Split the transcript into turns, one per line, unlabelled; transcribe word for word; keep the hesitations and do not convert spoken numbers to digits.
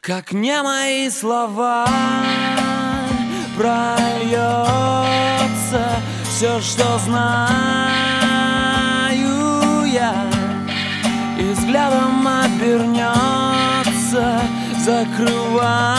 Как не мои слова, прольется все, что знаю я, и взглядом обернется, закрывая